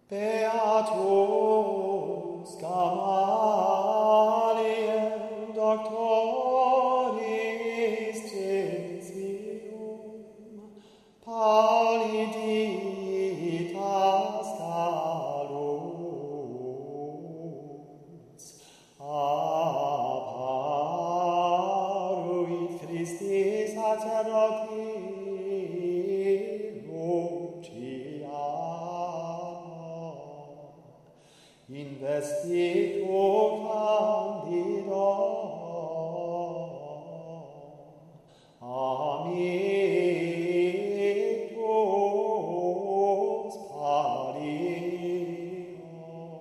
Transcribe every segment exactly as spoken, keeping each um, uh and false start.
Beatus Gamaliel, doctoris Cesium, Pauli Ditascalus, apparuit Christi sacerdoti investito candido amitus palio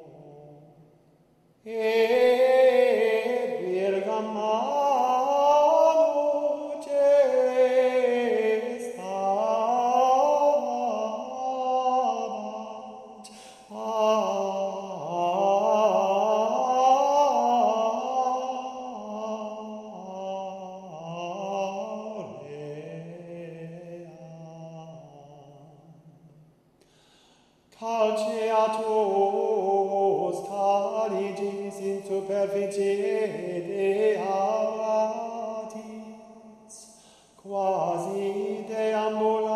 et virgamano gestabat calceatus caligis in superficie deabatis, quasi deambula